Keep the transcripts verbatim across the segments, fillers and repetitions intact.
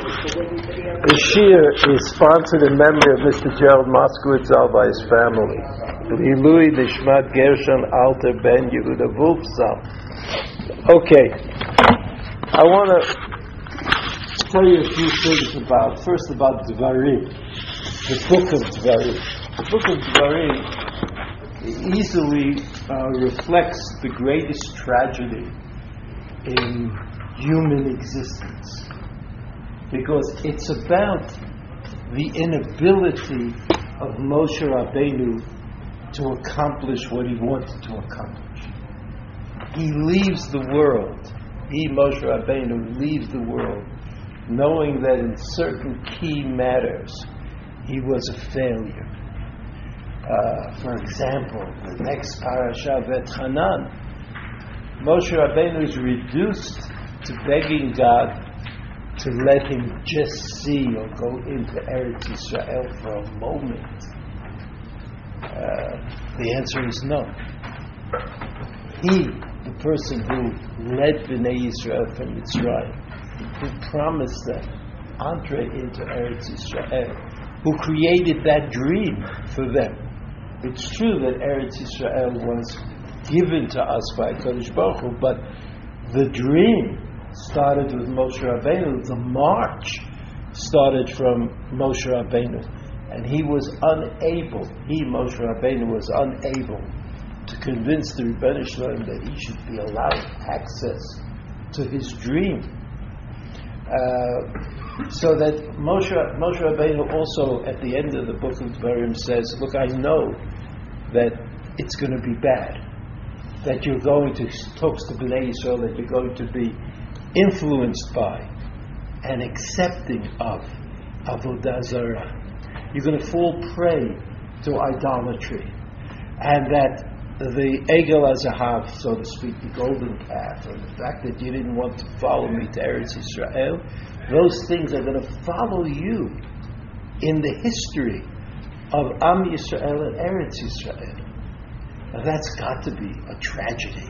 The Shir is sponsored in memory of Mister Gerald Moskowitz Zal by his family. L'ilui Nishmat Gershon Alter Ben Yehuda Wolf Zal. Okay, I want to tell you a few things about, first about Dvarim, the book of Dvarim. The book of Dvarim easily uh, reflects the greatest tragedy in human existence, because it's about the inability of Moshe Rabbeinu to accomplish what he wanted to accomplish. He leaves the world, he, Moshe Rabbeinu, leaves the world knowing that in certain key matters he was a failure. Uh, for example, the next parasha, V'etchanan, Moshe Rabbeinu is reduced to begging God to let him just see or go into Eretz Yisrael for a moment. Uh, the answer is no. He, the person who led Bnei Yisrael from Mitzrayim, who promised them entry into Eretz Yisrael, who created that dream for them. It's true that Eretz Yisrael was given to us by Kadosh Baruch Hu, but the dream started with Moshe Rabbeinu. The march started from Moshe Rabbeinu, and he was unable, he, Moshe Rabbeinu, was unable to convince the Rebbeinu Shalom that he should be allowed access to his dream. Uh, so that Moshe, Moshe Rabbeinu also, at the end of the book of Dvarim, says, look, I know that it's going to be bad, that you're going to, talks to Bnei Yisrael, that you're going to be influenced by and accepting of Avodah Zarah. You're going to fall prey to idolatry, and that the Egel HaZahav, so to speak, the golden calf, and the fact that you didn't want to follow me to Eretz Yisrael, those things are going to follow you in the history of Am Yisrael and Eretz Yisrael. Now that's got to be a tragedy.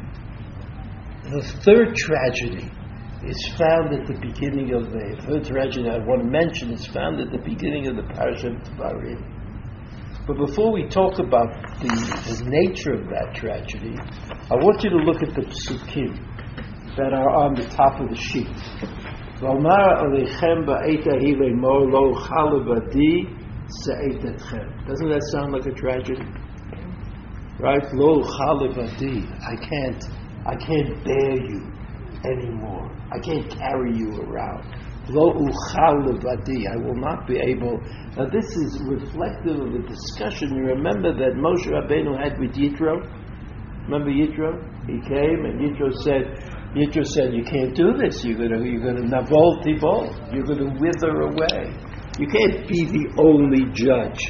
The third tragedy is found at the beginning of the third tragedy I want to mention is found at the beginning of the Parashat Dvarim. But before we talk about the, the nature of that tragedy, I want you to look at the psukim that are on the top of the sheet. Doesn't that sound like a tragedy? Right? Lo chalevadi. I can't I can't bear you anymore. I can't carry you around. Lo uchal levadi. I will not be able. Now this is reflective of a discussion. You remember that Moshe Rabbeinu had with Yitro? Remember Yitro? He came and Yitro said, Yitro said, you can't do this. You're gonna you're gonna navol tibol. You're gonna wither away. You can't be the only judge.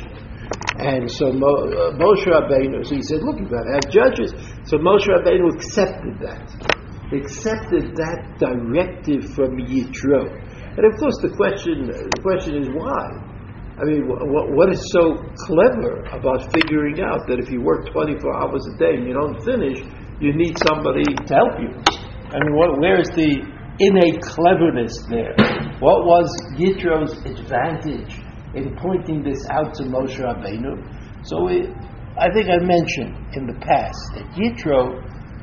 And so Mo, uh, Moshe Rabbeinu, so he said, look, you've got to have judges. So Moshe Rabbeinu accepted that. Accepted that directive from Yitro. And of course the question the question is why? I mean, what, what is so clever about figuring out that if you work twenty-four hours a day and you don't finish, you need somebody to help you? I mean, what, where is the innate cleverness there? What was Yitro's advantage in pointing this out to Moshe Rabbeinu? So it, I think I mentioned in the past that Yitro,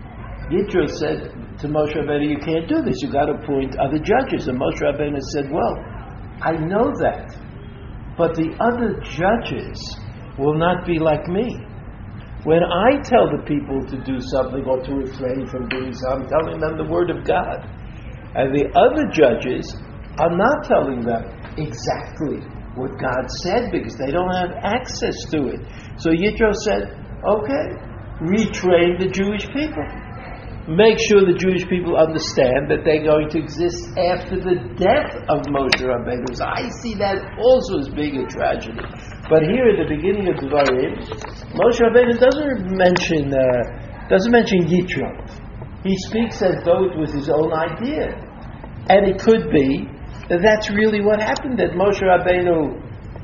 Yitro said to Moshe Rabbeinu, you can't do this, you've got to appoint other judges. And Moshe Rabbeinu said, well, I know that, but the other judges will not be like me. When I tell the people to do something or to refrain from doing something, I'm telling them the word of God. And the other judges, I'm not telling them exactly what God said because they don't have access to it. So Yitro said, okay, retrain the Jewish people. Make sure the Jewish people understand that they're going to exist after the death of Moshe Rabbeinu. So I see that also as being a tragedy. But here at the beginning of Dvarim, Moshe Rabbeinu doesn't mention uh, doesn't mention Yitro. He speaks as though it was his own idea, and it could be that that's really what happened. That Moshe Rabbeinu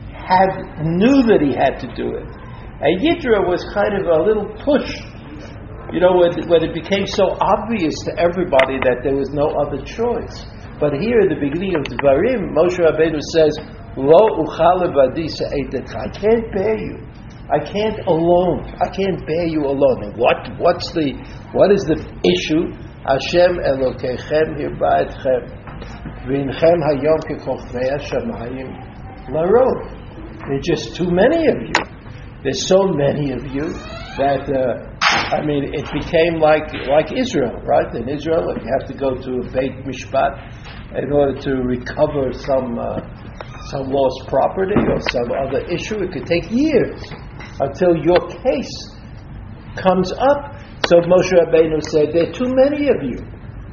had knew that he had to do it, and Yitro was kind of a little push. You know, when, when it became so obvious to everybody that there was no other choice. But here at the beginning of Dvarim, Moshe Rabbeinu says, Lo uchal levadi se'etetcha. I can't bear you. I can't alone. I can't bear you alone. And what? What's the? What is the issue? Hashem Elokeichem hirba'etchem v'inechem hayom kekochvei hashamayim larov. There's just too many of you. There's so many of you that uh, I mean, it became like like Israel, right? In Israel, you have to go to a Beit Mishpat in order to recover some. Uh, some lost property or some other issue. It could take years until your case comes up. So Moshe Rabbeinu said, there are too many of you.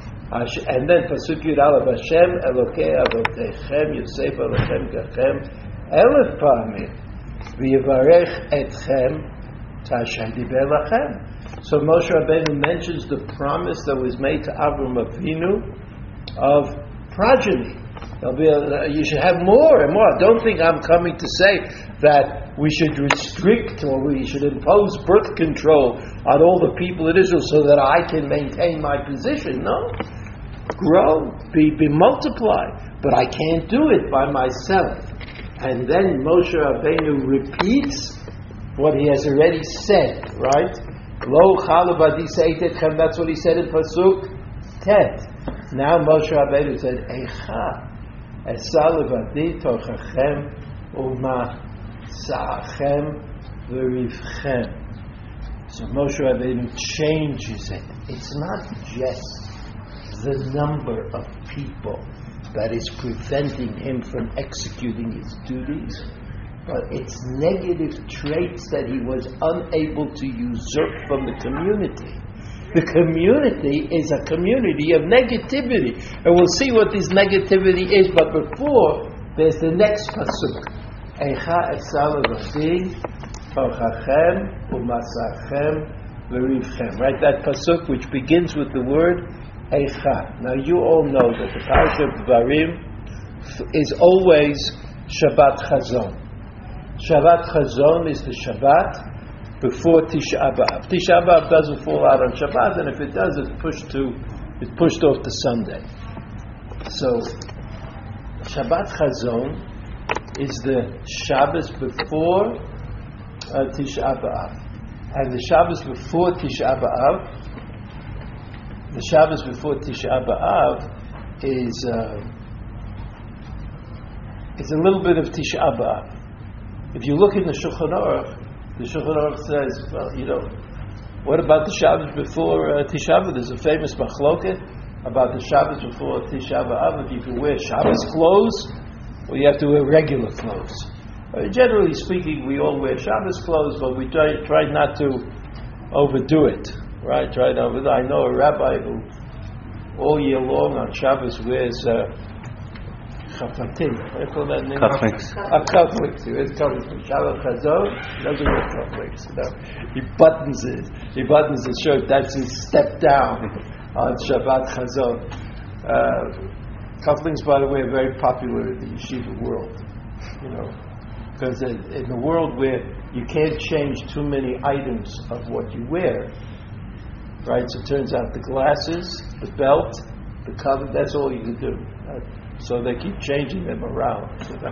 And then Pasuk Yud Aleph, Hashem Elokei Avotechem Yosef Elochem Gachem Elef Pamim V'Yivarech Etchem Tashem Diber Lachem. So Moshe Rabbeinu mentions the promise that was made to Avram Avinu of progeny. Be a, you should have more and more. Don't think I'm coming to say that we should restrict or we should impose birth control on all the people in Israel so that I can maintain my position. No. Grow, be, be multiply. But I can't do it by myself. And then Moshe Rabbeinu repeats what he has already said, right? Lo chaluvadi se'etetchem, that's what he said in Pasuk Tet. Now Moshe Rabbeinu said, Eicha. Esalevadi tochachem uma sa'achem v'rivchem. So Moshe Rabbeinu changes it. It's not just the number of people that is preventing him from executing his duties, but it's negative traits that he was unable to usurp from the community. The community is a community of negativity. And we'll see what this negativity is, but before, there's the next pasuk. Eicha esal v'chim, tochachem, umasachem, v'rivchem. Right, that pasuk which begins with the word Eicha. Now you all know that the parasha of Dvarim is always Shabbat Chazon. Shabbat Chazon is the Shabbat before Tisha B'Av. Tisha B'Av doesn't fall out on Shabbat, and if it does, it's pushed to, it's pushed off to Sunday. So, Shabbat Chazon is the Shabbos before uh, Tisha B'Av, and the Shabbos before Tisha B'Av, the Shabbos before Tisha B'Av is uh, is a little bit of Tisha B'Av. If you look in the Shulchan Aruch, the Shulchan Aruch says, well, you know, what about the Shabbos before uh, Tisha B'Av? There's a famous machloket about the Shabbos before Tisha B'Av, if you can wear Shabbos clothes, or you have to wear regular clothes. Uh, generally speaking, we all wear Shabbos clothes, but we try, try not to overdo it, right? Try to overdo it. I know a rabbi who all year long on Shabbos wears uh, Chafatim. I call that name? Cufflinks. Uh, cufflinks. He wears cufflinks. Shabbat Chazon, he doesn't wear cufflinks. You know? He buttons it. He buttons his shirt. That's his step down on Shabbat Chazon. Uh, cufflinks, by the way, are very popular in the yeshiva world. You know, because in, in the world where you can't change too many items of what you wear, right? So it turns out the glasses, the belt, the cover, that's all you can do. Right? So they keep changing them around.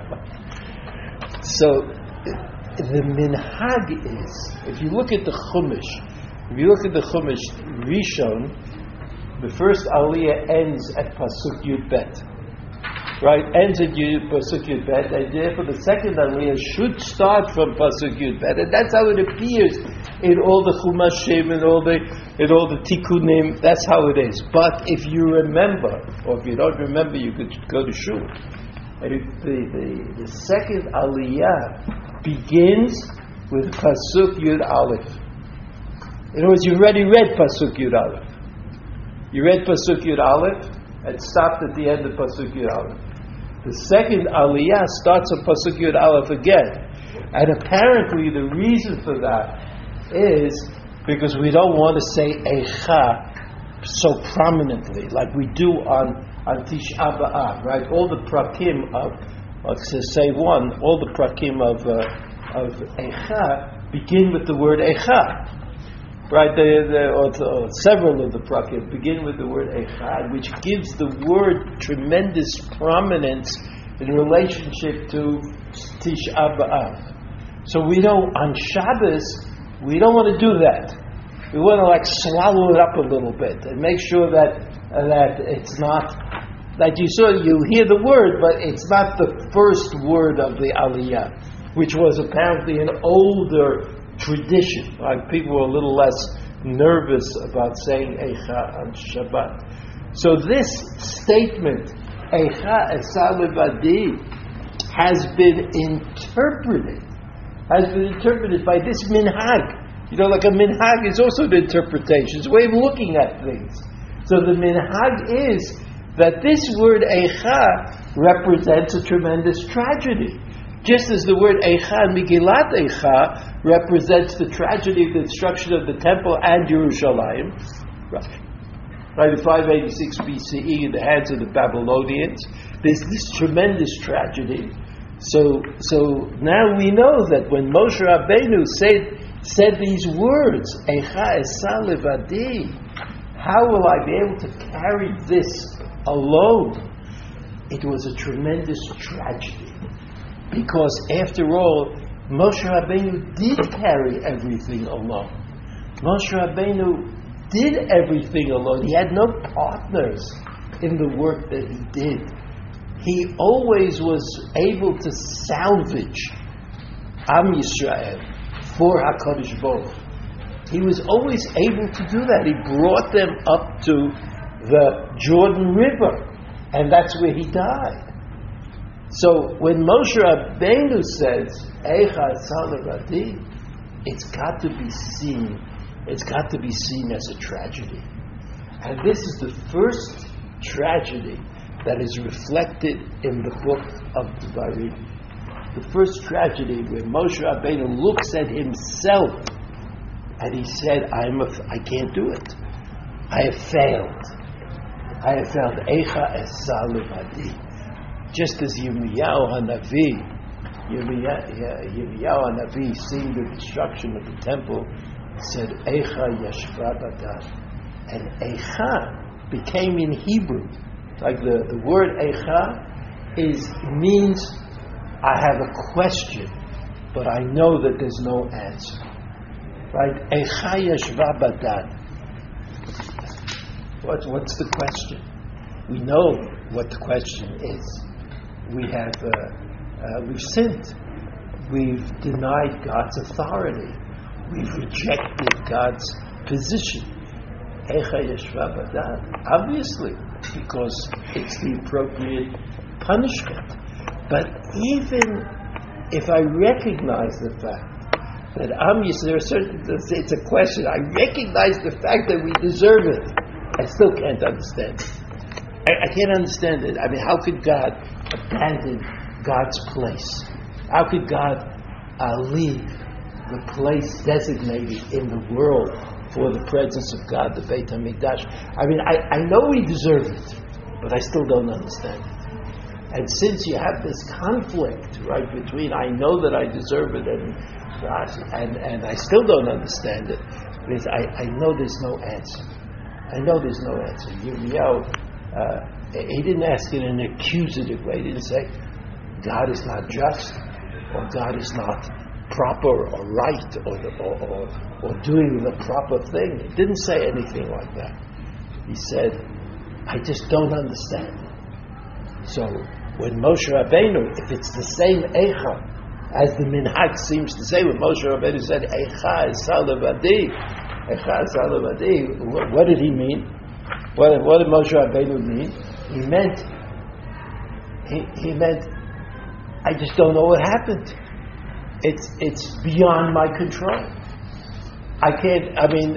So the minhag is, if you look at the Chumash, if you look at the Chumash Rishon, the first Aliyah ends at Pasuk Yud Bet. Right? Ends at Yud, Pasuk Yud Bet, and therefore the second Aliyah should start from Pasuk Yud Bet. And that's how it appears in all the Chumashim and all the in all the Tikkunim. That's how it is. But if you remember, or if you don't remember, you could go to Shul. And if the, the, the second Aliyah begins with Pasuk Yud Aleph. In other words, you already read Pasuk Yud Aleph. You read Pasuk Yud Aleph and stopped at the end of Pasuk Yud Aleph. The second Aliyah starts on Pasuk Yud Aleph again. And apparently the reason for that is because we don't want to say Eicha so prominently like we do on, on Tisha B'Av, right? All the prakim of, let's say one, all the prakim of, uh, of Eicha begin with the word Eicha. Right, the, the, or, or several of the prakim begin with the word echad, which gives the word tremendous prominence in relationship to Tisha B'Av. So we don't, on Shabbos, we don't want to do that. We want to like swallow it up a little bit and make sure that uh, that it's not, that you saw, you hear the word, but it's not the first word of the Aliyah, which was apparently an older tradition. Like people were a little less nervous about saying Eicha on Shabbat. So this statement, Eicha Esa Levadi, has been interpreted, has been interpreted by this minhag. You know, like a minhag is also an interpretation. It's a way of looking at things. So the minhag is that this word Eicha represents a tremendous tragedy. Just as the word Eicha, Megillat Eicha, represents the tragedy of the destruction of the temple and Jerusalem, right? Right, in five eighty-six B C E, in the hands of the Babylonians, there's this tremendous tragedy. So, so now we know that when Moshe Rabbeinu said said these words, Eicha Esa Levadi, how will I be able to carry this alone? It was a tremendous tragedy. Because after all, Moshe Rabbeinu did carry everything alone. Moshe Rabbeinu did everything alone. He had no partners in the work that he did. He always was able to salvage Am Yisrael for HaKadosh Baruch Hu. He was always able to do that. He brought them up to the Jordan River, and that's where he died. So when Moshe Rabbeinu says, Eicha Esa Levadi, it's got to be seen, it's got to be seen as a tragedy. And this is the first tragedy that is reflected in the book of Devarim. The first tragedy where Moshe Rabbeinu looks at himself and he said, I'm a, I can't do it. I have failed. I have failed. Eicha Esa Levadi. Just as Yirmiyahu HaNavi, Yirmiyahu HaNavi, seeing the destruction of the temple, said, Eicha Yashva Badad. And Eicha became in Hebrew, like the, the word Eicha is, means, I have a question, but I know that there's no answer. Right? Eicha Yashva Badad. What, what's the question? We know what the question is. We have, uh, uh, we've sinned. We've denied God's authority. We've rejected God's position. Eicha Yashva Badad. Obviously, because it's the appropriate punishment. But even if I recognize the fact that Am Yisrael, there are certain, it's a question, I recognize the fact that we deserve it, I still can't understand it. I, I can't understand it. I mean, how could God abandon God's place? How could God uh, leave the place designated in the world for the presence of God, the Beit HaMikdash? I mean, I, I know we deserve it, but I still don't understand it. And since you have this conflict, right, between I know that I deserve it and and, and I still don't understand it, because I, I know there's no answer. I know there's no answer. Yirmiyahu, uh, he didn't ask it in an accusative way. He didn't say, God is not just, or God is not proper or right, or, or, or, or doing the proper thing. He didn't say anything like that. He said, I just don't understand. So, when Moshe Rabbeinu, if it's the same Eicha, as the Minhag seems to say, when Moshe Rabbeinu said, Eicha Esa Levadi, Eicha Esa Levadi, what did he mean? What, what did Moshe Rabbeinu mean? He meant, he, he meant, I just don't know what happened. It's, it's beyond my control. I can't, I mean,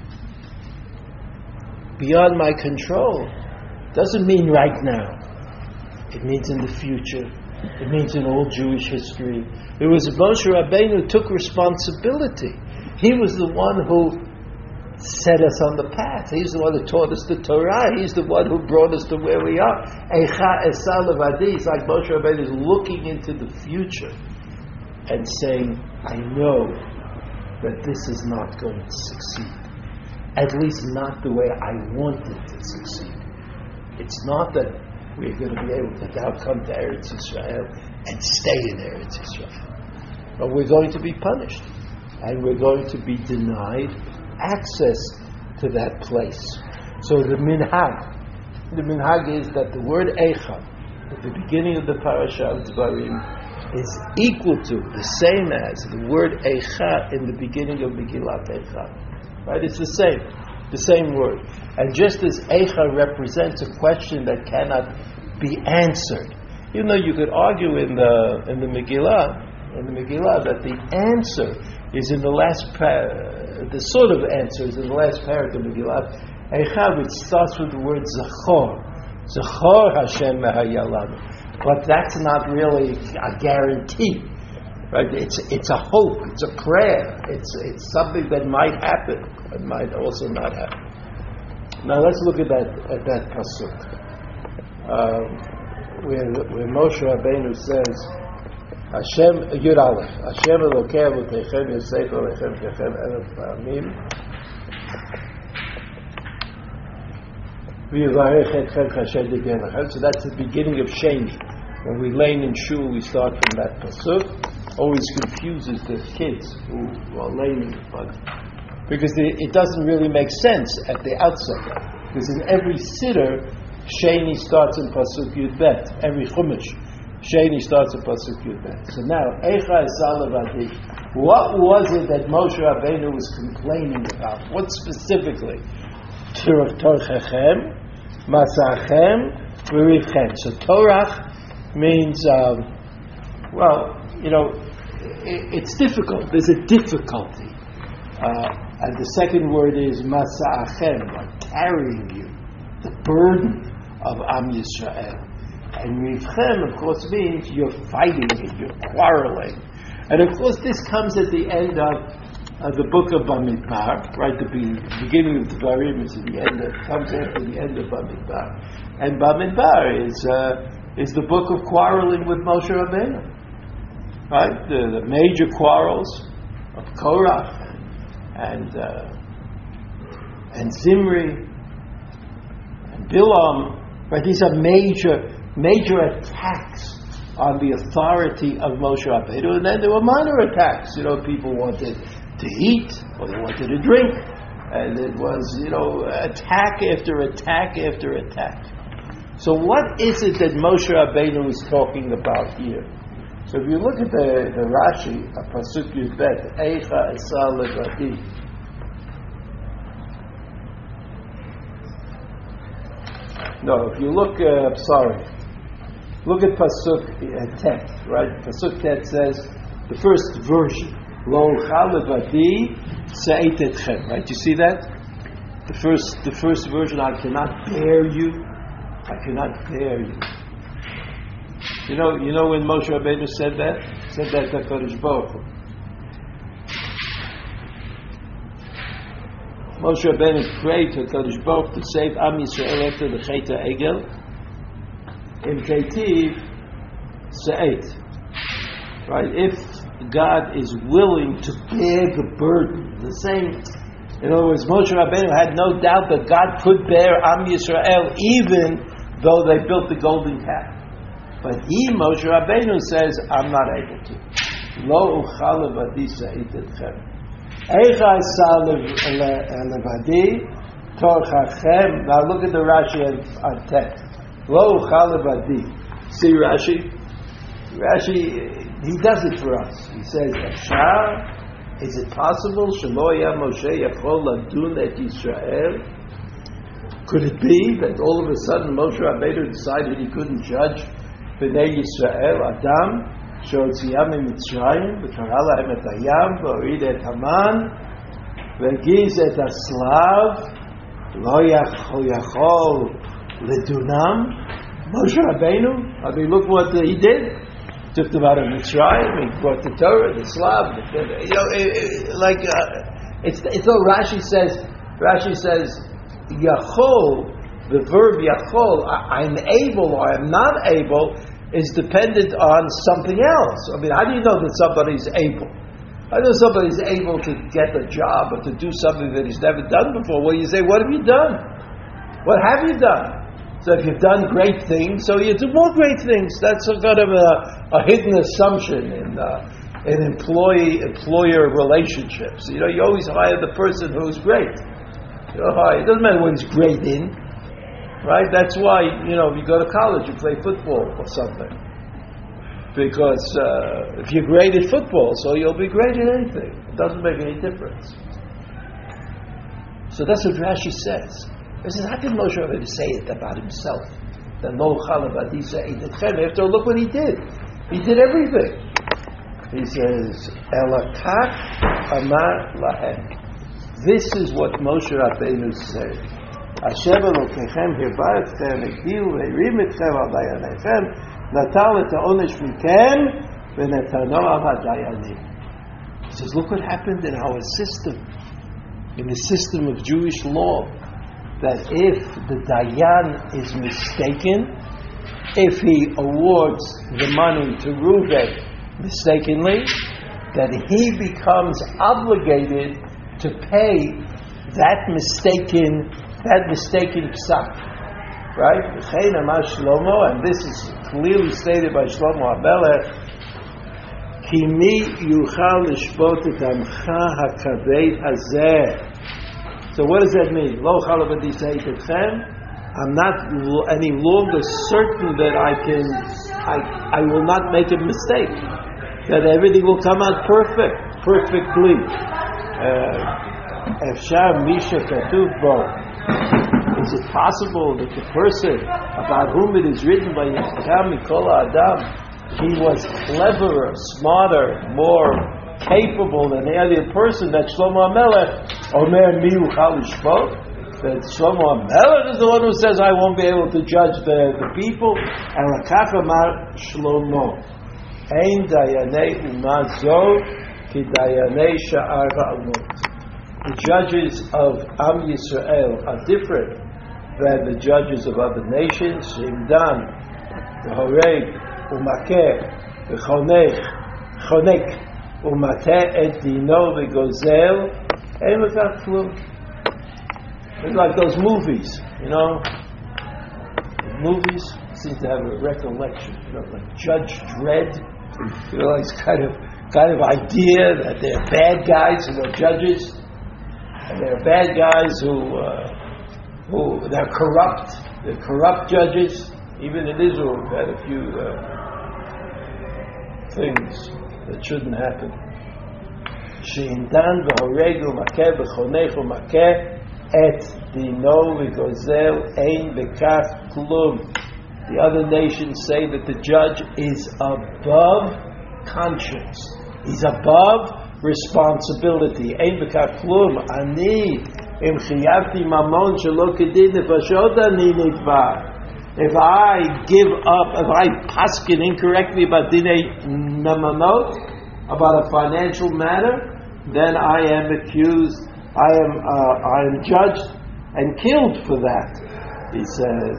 beyond my control doesn't mean right now. It means in the future. It means in all Jewish history. It was Moshe Rabbeinu who took responsibility. He was the one who set us on the path. He's the one who taught us the Torah. He's the one who brought us to where we are. Eicha Esa Levadi. It's like Moshe Rabbeinu is looking into the future and saying, I know that this is not going to succeed. At least not the way I want it to succeed. It's not that we're going to be able to now come to Eretz Yisrael and stay in Eretz Yisrael. But we're going to be punished. And we're going to be denied access to that place. So the minhag, the minhag is that the word Eicha, at the beginning of the parasha of Dvarim, is equal to, the same as, the word Eicha in the beginning of Megillat Eicha. Right? It's the same. The same word. And just as Eicha represents a question that cannot be answered, even though you could argue in the in the Megillah, in the Megillah that the answer is in the last par- the sort of answer is in the last paragraph of Megillah Eicha, which starts with the word Zachor. Zachor Hashem Mehayalanu. But that's not really a guarantee. Right? It's it's a hope, it's a prayer, it's it's something that might happen, but might also not happen. Now let's look at that at that pasuk, um, where where Moshe Rabbeinu says, Hashem Yud Aleph, Hashem Elokei Avotechem Yosef Alechem Kechem Elef Pa'amim V'yivarech Etchem Chashem Degen Lachem. So that's the beginning of Sheni. When we lane in shul, we start from that pasuk. Always confuses the kids who are laning, but because it, it doesn't really make sense at the outset. Because in every siddur, Sheni starts in pasuk Yud Bet. Every chumash, Sheni starts in pasuk Yud Bet. So now, Eicha Esalavadi. What was it that Moshe Rabbeinu was complaining about? What specifically? Torchachem, Masachem, V'rivchem. So Torach means, um, well, you know, it, it's difficult. There's a difficulty. Uh, and the second word is masa'achem, like carrying you, the burden of Am Yisrael. And rivchem, of course, means you're fighting it, you're quarreling. And of course, this comes at the end of uh, the book of Bamidbar, right? The be- beginning of the Dvarim is at the end. It comes after the end of Bamidbar. And Bamidbar is uh, is the book of quarreling with Moshe Rabbeinu. Right, the, the major quarrels of Korach and uh, and Zimri and Bilam. Right, these are major major attacks on the authority of Moshe Rabbeinu, and then there were minor attacks. You know, people wanted to eat or they wanted to drink, and it was, you know, attack after attack after attack. So, what is it that Moshe Rabbeinu is talking about here? So if you look at the, the Rashi, a pasuk Yud Bet, Eicha Esa Levadi. No, if you look, uh, sorry, look at pasuk uh, Tet, right? Pasuk Tet says the first version, Lo Ucha Levadi Se'et Etchem. Right? You see that? The first, the first version, I cannot bear you. I cannot bear you. You know, you know when Moshe Rabbeinu said that? Said that to HaKadosh Baruch Hu. Moshe Rabbeinu prayed to HaKadosh Baruch Hu to save Am Yisrael after the Chet HaEgel. In Ketiv, Se'et. Right? If God is willing to bear the burden, the same. In other words, Moshe Rabbeinu had no doubt that God could bear Am Yisrael even though they built the golden calf. But he, Moshe Rabbeinu, says, I'm not able to. Lo uchal levadi se'et etchem. Eicha esa levadi torchachem. Now look at the Rashi on text. Lo uchal levadi. See Rashi? Rashi, he does it for us. He says, Efshar, is it possible? Shelo ya Moshe yachol ladun et Yisrael? Could it be that all of a sudden Moshe Rabbeinu decided he couldn't judge Bnei Yisrael, Adam, שהוציאם ממצרים, וקרא להם את הים, והוריד את המן, והגיז את הצלב, לא יכול לדונם. Moshe Rabbeinu, I mean, look what he did. Took them out of Mitzrayim, he brought the Torah, the Slav, the, you know, it, it, like, uh, it's, it's though Rashi says, Rashi says, Yachol, the verb Yachol, I'm able or I'm not able, is dependent on something else. I mean, how do you know that somebody's able? I know somebody's able to get a job or to do something that he's never done before. Well, you say, what have you done? What have you done? So if you've done great things, so you do more great things. That's a kind of a, a hidden assumption in uh, in employee employer relationships. You know, you always hire the person who's great. You know, hire. It doesn't matter what he's great in, right? That's why, you know, if you go to college, you play football or something. Because uh, if you're great at football, so you'll be great at anything. It doesn't make any difference. So that's what Rashi says. He says, how can Moshe Rabbeinu say it about himself? That lo chalavadisa eidetchem. After all, look what he did. He did everything. He says, Elakach amar lahem. This is what Moshe Rabbeinu said. Hashem Elokechem hirbaretchem egdilu ve'rim etchem al dayanechem. Natal et ha'onesh mikem v'netano al ha'dayanim. He says, look what happened in our system, in the system of Jewish law, that if the dayan is mistaken, if he awards the money to Reuven mistakenly, that he becomes obligated to pay that mistaken that mistaken psak. Right? And this is clearly stated by Shlomo HaMelech. Ki mi yuchal lishpot et amcha hakaved hazeh. So what does that mean? Lo chalavadisei tetchem. I'm not any longer certain that I can, I, I will not make a mistake. That everything will come out perfect, perfectly. Efshar misha katuv bo. Is it possible that the person about whom it is written by Yecham Mikol Adam, he was cleverer, smarter, more capable than any other person, that Shlomo HaMelech, Omer mi uchal lishpot, that Shlomo HaMelech is the one who says, I won't be able to judge the, the people. And Lakach Amar Shlomo, Ein dayanei umah zo ki dayanei sha'ar ha'amot. The judges of Am Yisrael are different than the judges of other nations. Shimdan, the Horeg, Umakeh, the Chonech, Chonek, Umateh et Dino v'Gozel, Ein L'kach Klum. It's like those movies, you know. Movies seem to have a recollection, you know, like Judge Dredd. You know, it's kind of kind of idea that they're bad guys who are judges, and they're bad guys who. Uh, Who they're corrupt, they're corrupt judges. Even in Israel, we've had a few uh, things that shouldn't happen. She'indan v'horegu makeh v'chonech u'makeh et dino v'gozel ein v'kach klum. The other nations say that the judge is above conscience. He's above responsibility. Ein v'kach klum. Ani If I give up, if I paskin incorrectly about dinei mamonot, about a financial matter, then I am accused, I am uh, I am judged and killed for that. He says,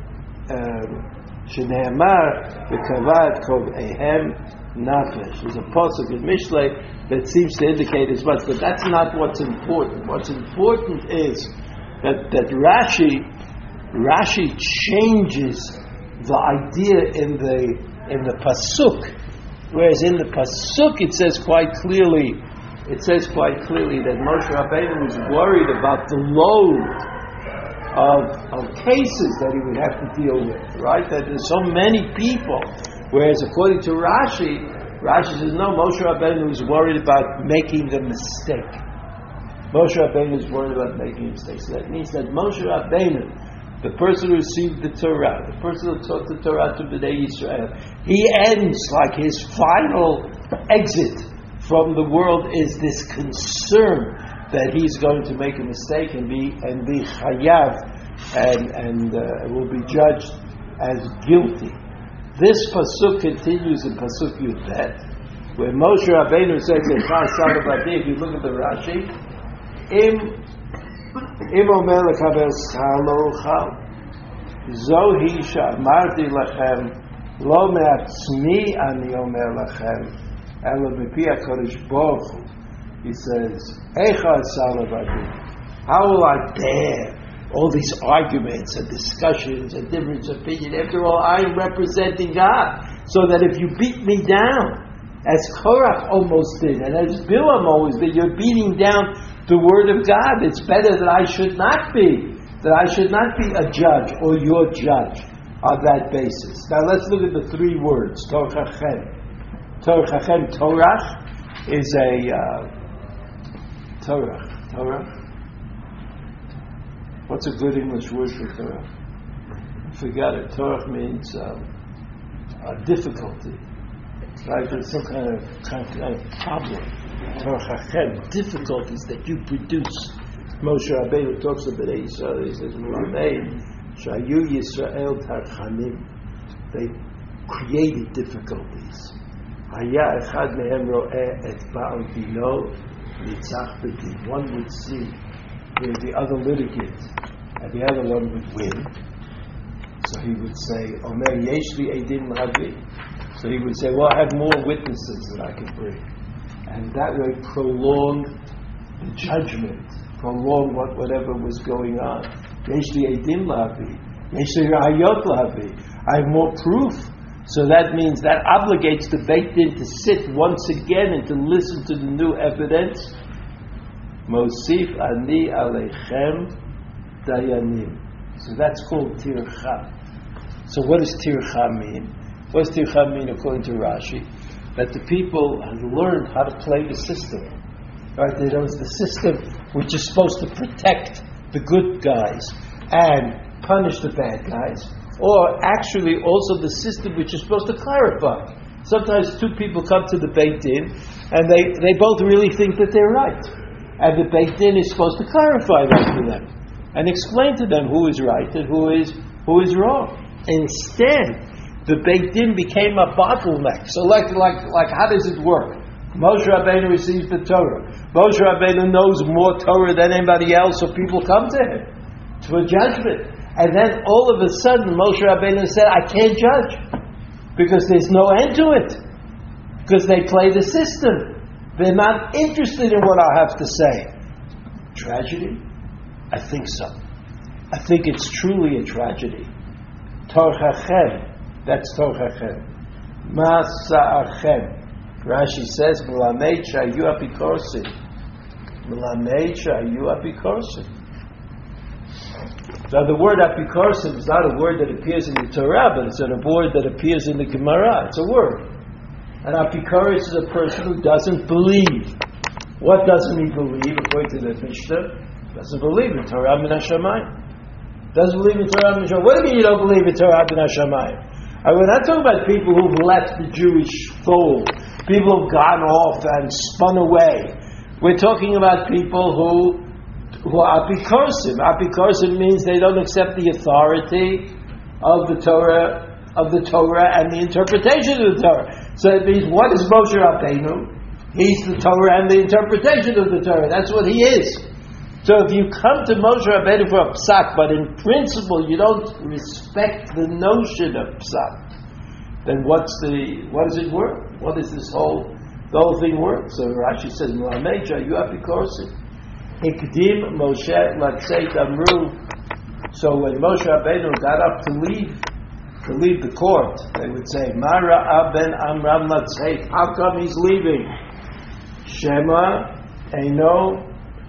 Shneimar v'kavad kol ehem nafesh. There's a pasuk in Mishlei that seems to indicate as much, but that's not what's important. What's important is that, that Rashi Rashi changes the idea in the in the pasuk, whereas in the pasuk it says quite clearly, it says quite clearly that Moshe Rabbeinu was worried about the load of of cases that he would have to deal with, right? That there's so many people, whereas according to Rashi. Rashi says, no, Moshe Rabbeinu is worried about making the mistake. Moshe Rabbeinu is worried about making a mistake. So that means that Moshe Rabbeinu, the person who received the Torah, the person who taught the Torah to Bnei Yisrael, he ends like his final exit from the world is this concern that he's going to make a mistake and be and be chayav and, and uh, will be judged as guilty. This pasuk continues in pasuk Yud Bet, where Moshe Rabbeinu says, if you look at the Rashi, Im Im omer lekaber schar lo uchal, zohi she'amarti lachem, lo me'atzmi ani omer lachem, Ela Mepi HaKadosh Baruch Hu. He says, Eicha Salavadi. How will I bear all these arguments and discussions and different opinions? After all, I am representing God. So that if you beat me down, as Korach almost did, and as Bilam always did, you're beating down the word of God. It's better that I should not be, that I should not be a judge or your judge on that basis. Now let's look at the three words. Torchachem. Torchachem, Torah is a uh, Torah. Torah. What's a good English word for Torah? Forget it. Torah means um, a difficulty. Right? There's some kind of, kind of problem. Torah, difficulties that you produce. Moshe Rabbeinu talks about Yisrael. He says, "Melamed shayu Yisrael tarchanim." They created difficulties. Haya echad mehem ro'eh et ba'al dino nitzach b'din. One would see the other litigant, and the other one would win. So he would say, "Omer yesh li edim lavi." So he would say, "Well, I have more witnesses that I can bring," and that way prolong the judgment, prolong what whatever was going on. Yesh li edim lavi, yesh li ra'ayot lavi. I have more proof. So that means that obligates the Beit Din to sit once again and to listen to the new evidence. Mosif ani aleichem dayanim. So that's called tircha. So what does tircha mean? What does tircha mean according to Rashi? That the people have learned how to play the system. Right? There was the system which is supposed to protect the good guys and punish the bad guys. Or actually also the system which is supposed to clarify. Sometimes two people come to the Beit Din and they, they both really think that they're right. And the Beit Din is supposed to clarify that to them and explain to them who is right and who is who is wrong. Instead, the Beit Din became a bottleneck. So like like like how does it work? Moshe Rabbeinu receives the Torah. Moshe Rabbeinu knows more Torah than anybody else, so people come to him to a judgment. And then all of a sudden, Moshe Rabbeinu said, I can't judge. Because there's no end to it. Because they play the system. They're not interested in what I have to say. Tragedy? I think so. I think it's truly a tragedy. Torchachem. That's Torchachem. Masa'achem. Rashi says, Melamed shayu apikorsim. Melamed shayu apikorsim. Now the word apikorsim is not a word that appears in the Torah, but it's a word that appears in the Gemara. It's a word. An apikoros is a person who doesn't believe. What doesn't he believe, according to the Mishnah? Doesn't believe in Torah min hashamayim. Doesn't believe in Torah min hashamayim. What do you mean you don't believe in Torah min hashamayim? And we're not talking about people who've left the Jewish fold. People who've gone off and spun away. We're talking about people who who are apikorsim. Apikorsim means they don't accept the authority of the Torah, of the Torah and the interpretation of the Torah. So it means, what is Moshe Rabbeinu? He's the Torah and the interpretation of the Torah. That's what he is. So if you come to Moshe Rabbeinu for a psak, but in principle you don't respect the notion of psak, then what's the what is it worth? What is this whole the whole thing worth? So Rashi says, Melamed shayu apikorsim. Hikdim Moshe Latzeit Amru. So when Moshe Rabbeinu got up to leave, to leave the court, they would say, Mara Ben Amram Latzeit. How come he's leaving? Shema Eino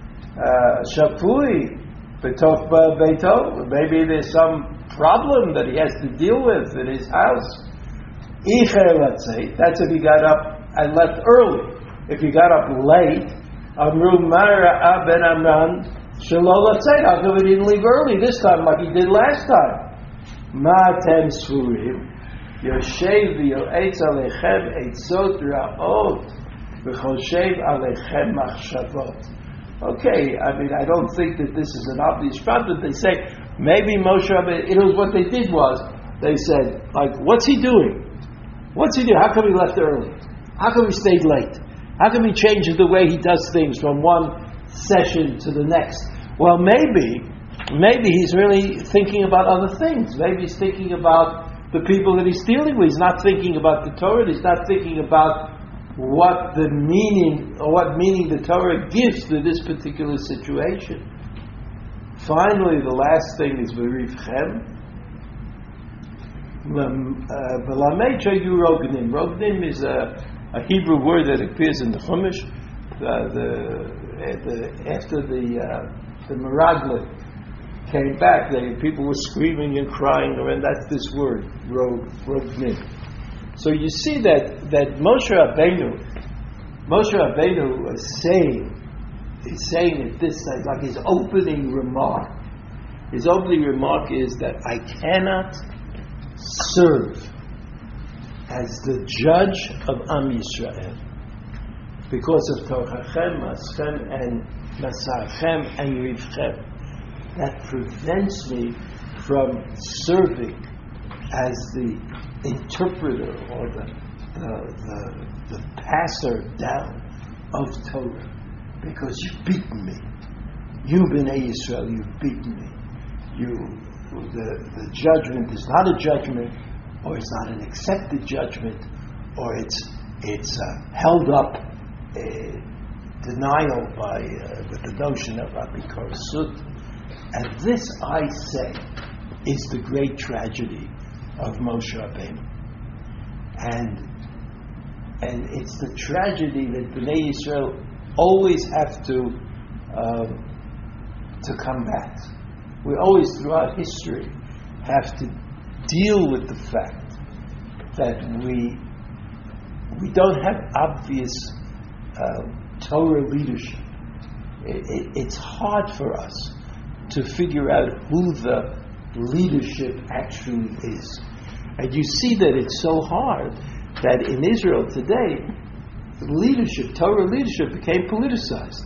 Shafui B'toch Beito. Maybe there's some problem that he has to deal with in his house. Icher Latzeit. That's if he got up and left early. If he got up late, Amru Mara Ben Amran Shalol Latzeit. How come he didn't leave early this time like he did last time? Ma'atem Surim Yoshev Yoetz Alechem Eitzot Ra'ot V'choshev Alechem Machshavot. Okay, I mean, I don't think that this is an obvious problem. They say maybe Moshe Rabbeinu. It was what they did was they said, like, what's he doing? What's he doing? How come he left early? How come he stayed late? How come he changes the way he does things from one session to the next? Well, maybe, maybe he's really thinking about other things. Maybe he's thinking about the people that he's dealing with. He's not thinking about the Torah. He's not thinking about what the meaning, or what meaning the Torah gives to this particular situation. Finally, the last thing is V'rivchem. V'lamecha yu rognim. Rognim is a, a Hebrew word that appears in the Chumash. Uh, the, the, after the uh, the Meraglim came back, they, people were screaming and crying, and that's this word, rog, rognim. So you see that, that Moshe Rabbeinu, Moshe Rabbeinu is saying, is saying at this time, like his opening remark. His opening remark is that I cannot serve as the judge of Am Yisrael because of Torachem, Maschem, and Masachem, and Rivchem. That prevents me from serving as the interpreter or the the, the, the passer down of Torah, because you've beaten me. You, Bnei Yisrael, you've beaten me. You, the, the judgment is not a judgment, or it's not an accepted judgment, or it's it's uh, held up uh, denial by uh, with the notion of Rabbi Korosut. And this, I say, is the great tragedy of Moshe Rabbeinu. And and it's the tragedy that Bnei Yisrael always have to um, to combat. We always, throughout history, have to deal with the fact that we we don't have obvious uh, Torah leadership. It, it, it's hard for us to figure out who the leadership actually is. And you see that it's so hard that in Israel today, leadership, Torah leadership, became politicized.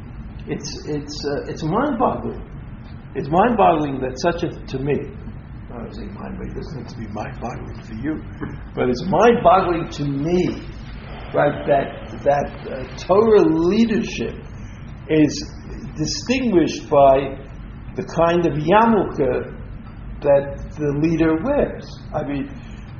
It's it's uh, it's mind-boggling. It's mind-boggling that such a, to me, I don't say mind-boggling, it doesn't have to be mind-boggling for you, but it's mind-boggling to me, right, that, that uh, Torah leadership is distinguished by the kind of yarmulke that the leader wears. I mean,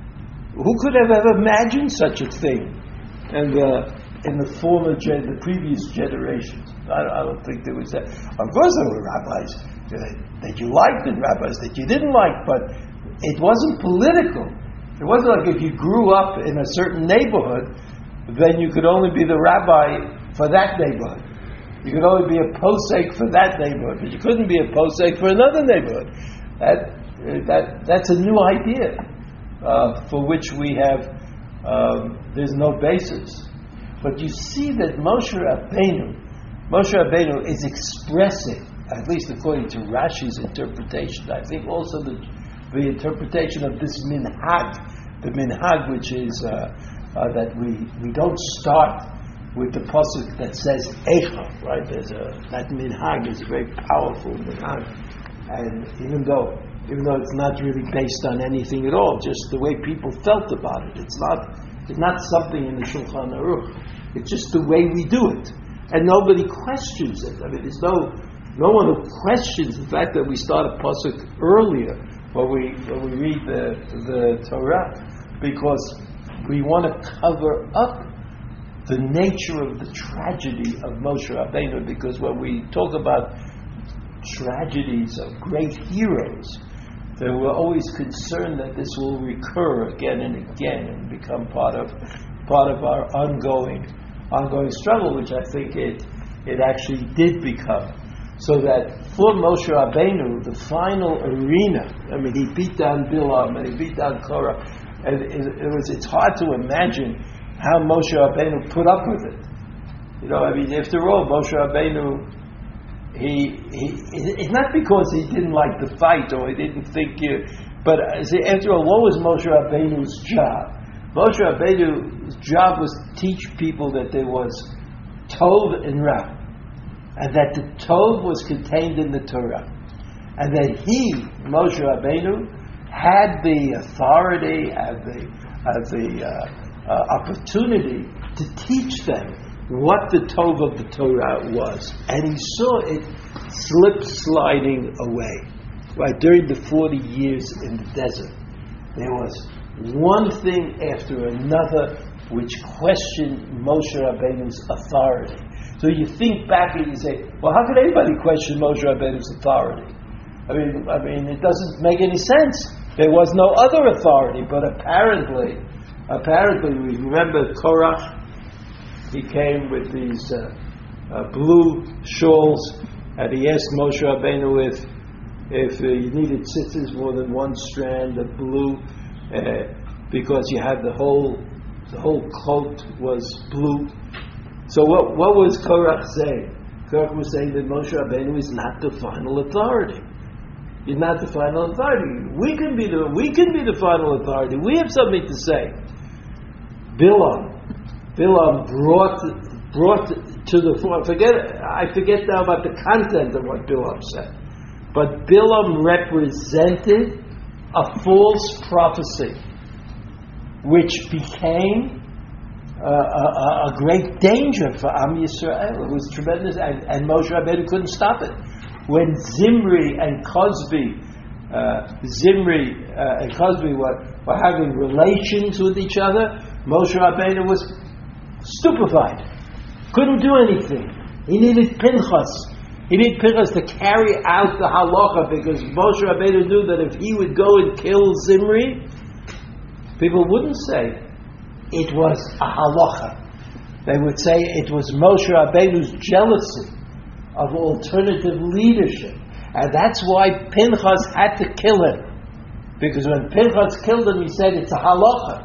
who could have ever imagined such a thing in the in the former gen, the previous generations? I, I don't think there was that. Of course, there were rabbis that, that you liked and rabbis that you didn't like, but it wasn't political. It wasn't like if you grew up in a certain neighborhood, then you could only be the rabbi for that neighborhood. You could only be a posek for that neighborhood, but you couldn't be a posek for another neighborhood. That that that's a new idea uh, for which we have um, there's no basis. But you see that Moshe Rabbeinu, Moshe Rabbeinu is expressing, at least according to Rashi's interpretation, I think also the the interpretation of this minhag, the minhag which is uh, uh, that we we don't start with the pasuk that says Echa, right? There's a that minhag is a very powerful minhag, and even though even though it's not really based on anything at all, just the way people felt about it, it's not it's not something in the Shulchan Aruch. It's just the way we do it, and nobody questions it. I mean, there's no no one who questions the fact that we start a pasuk earlier when we when we read the the Torah, because we want to cover up the nature of the tragedy of Moshe Rabbeinu, because when we talk about tragedies of great heroes, then we're always concerned that this will recur again and again and become part of part of our ongoing ongoing struggle, which I think it it actually did become. So that for Moshe Rabbeinu, the final arena, I mean, he beat down Bilam and he beat down Korah, and it, it was it's hard to imagine how Moshe Rabbeinu put up with it. You know, I mean, after all, Moshe Rabbeinu, he, he it's not because he didn't like the fight or he didn't think, uh, but see, after all, what was Moshe Rabbeinu's job? Moshe Rabbeinu's job was to teach people that there was Tov and Ra, and that the Tov was contained in the Torah, and that he, Moshe Rabbeinu, had the authority and the, uh, the uh, uh, opportunity to teach them what the Tov of the Torah was, and he saw it slip sliding away. Right, during the forty years in the desert, there was one thing after another which questioned Moshe Rabbeinu's authority. So you think back and you say, well, how could anybody question Moshe Rabbeinu's authority? I mean, I mean, it doesn't make any sense. There was no other authority, but apparently, apparently, we remember Korach. He came with these uh, uh, blue shawls, and he asked Moshe Rabbeinu if if uh, you needed tzitzis more than one strand of blue, uh, because you had the whole the whole coat was blue. So what what was Korach saying? Korach was saying that Moshe Rabbeinu is not the final authority. He's not the final authority. We can be the we can be the final authority. We have something to say. Bilam, Bilam brought brought to the fore. Forget I forget now about the content of what Bilam said, but Bilam represented a false prophecy, which became uh, a, a great danger for Am Yisrael. It was tremendous, and, and Moshe Rabbeinu couldn't stop it. When Zimri and Cosby, uh, Zimri uh, and Cosby were, were having relations with each other, Moshe Rabbeinu was stupefied. Couldn't do anything. He needed Pinchas. He needed Pinchas to carry out the halacha, because Moshe Rabbeinu knew that if he would go and kill Zimri, people wouldn't say it was a halacha. They would say it was Moshe Rabbeinu's jealousy of alternative leadership. And that's why Pinchas had to kill him. Because when Pinchas killed him, he said it's a halacha.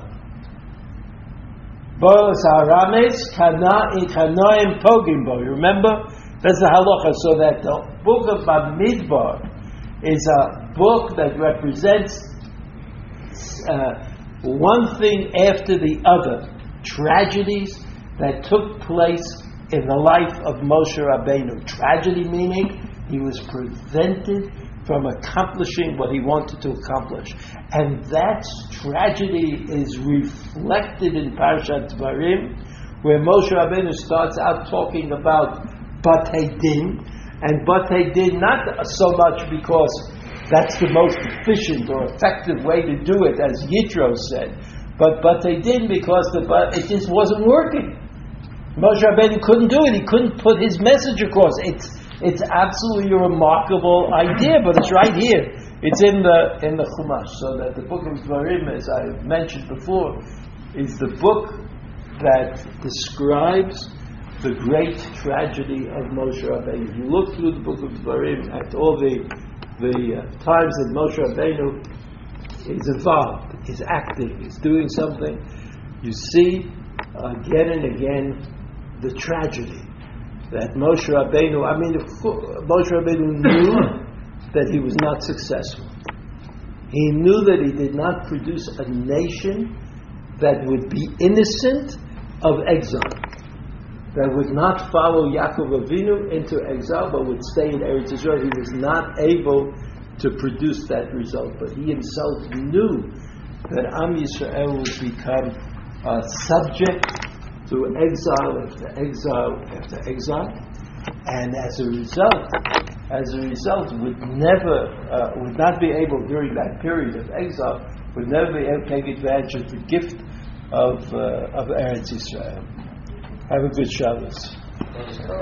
Boros harames kanaim pogim bo. You remember? That's the halacha. So that the book of Bamidbar is a book that represents uh, one thing after the other. Tragedies that took place in the life of Moshe Rabbeinu. Tragedy meaning he was prevented from accomplishing what he wanted to accomplish. And that tragedy is reflected in Parashat Dvarim, where Moshe Rabbeinu starts out talking about Batei Din, and Batei Din not so much because that's the most efficient or effective way to do it, as Yitro said, but Batei Din because the, it just wasn't working. Moshe Rabbeinu couldn't do it. He couldn't put his message across. It's it's absolutely a remarkable idea, but it's right here. It's in the in the Chumash. So that the book of Dvarim, as I mentioned before, is the book that describes the great tragedy of Moshe Rabbeinu. If you look through the book of Dvarim at all the the uh, times that Moshe Rabbeinu is involved, is acting, is doing something, you see again and again the tragedy that Moshe Rabbeinu, I mean, Moshe Rabbeinu knew that he was not successful. He knew that he did not produce a nation that would be innocent of exile, that would not follow Yaakov Avinu into exile, but would stay in Eretz Yisrael. He was not able to produce that result, but he himself knew that Am Yisrael would become uh, subject to exile after exile after exile, and as a result, as a result, would never, uh, would not be able during that period of exile, would never be able to take advantage of the gift of uh, of Eretz Yisrael. Have a good Shabbos.